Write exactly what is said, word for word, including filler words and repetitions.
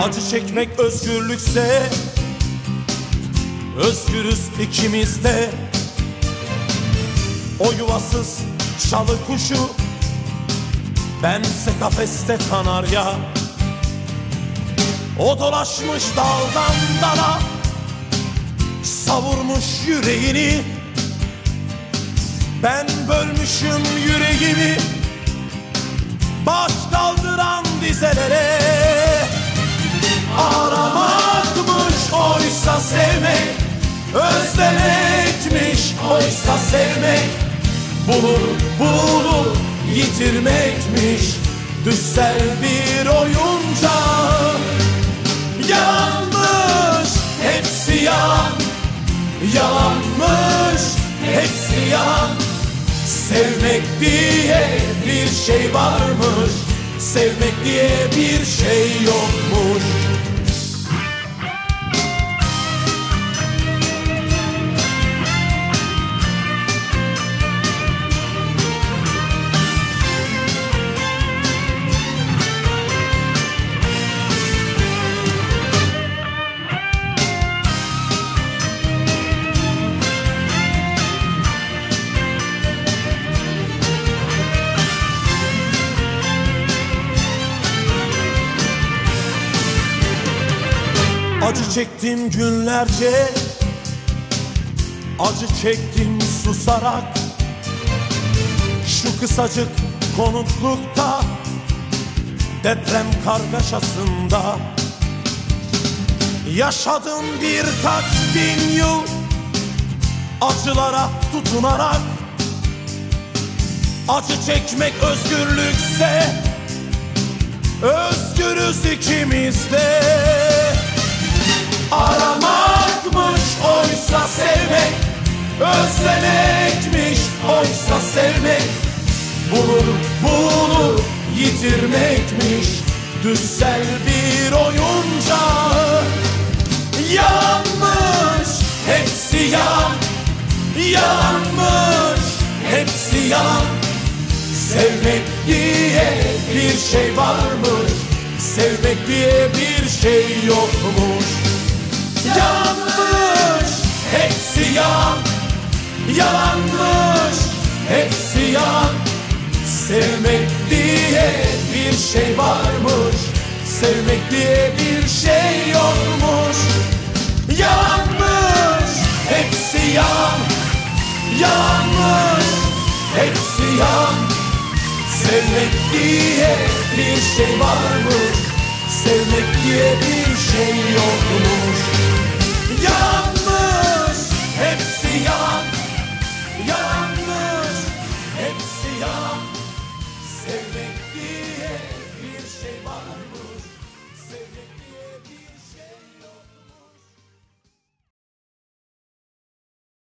Acı çekmek özgürlükse özgürüz ikimiz de. O yuvasız çalı kuşu, bense kafeste kanarya. O dolaşmış daldan dala, savurmuş yüreğini. Ben bölmüşüm yüreğimi baş kaldıran dizelere. Aramakmış oysa sevmek, özlemekmiş oysa sevmek. Bulup bulup yitirmekmiş düşsel bir oyuncak. Yalanmış hepsi yalan, yalanmış hepsi yalan. Sevmek diye bir şey varmış, sevmek diye bir şey yokmuş. Acı çektim günlerce, acı çektim susarak. Şu kısacık konutlukta, deprem kargaşasında. Yaşadım birkaç bin yıl acılara tutunarak. Acı çekmek özgürlükse özgürüz ikimiz de. Aramakmış oysa sevmek, özlemekmiş oysa sevmek. Bulup bulup yitirmekmiş düşsel bir oyuncak. Yalanmış hepsi yalan, yalanmış hepsi yalan. Sevmek diye bir şey varmış, sevmek diye bir şey yokmuş. Yalanmış hepsi yalan, yalanmış hepsi yalan. Sevmek diye bir şey varmış, sevmek diye bir şey yokmuş. Yalanmış hepsi yalan, yalanmış hepsi yalan. Sevmek diye bir şey varmış, sevmek diye bir şey yokmuş. Yalan